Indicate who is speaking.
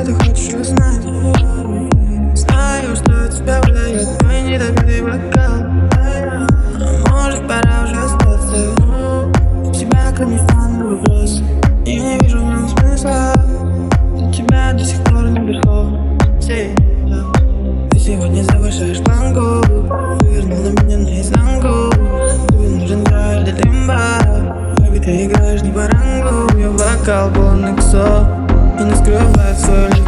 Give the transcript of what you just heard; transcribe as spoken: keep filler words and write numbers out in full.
Speaker 1: ты хочешь узнать? Знаю, что тебя выдает твой недопитый бокал. А может, пора уже остаться? У тебя ко мне странный вопрос. Я не вижу в нем смысла. За тебя до сих пор не верхов. Ты сегодня завышаешь планку, вывернул на меня наизнанку. Тебе нужен драйв для дымба. Baby, ты играешь не по рангу. Я бокал полный ксо и не скрывает свою любовь.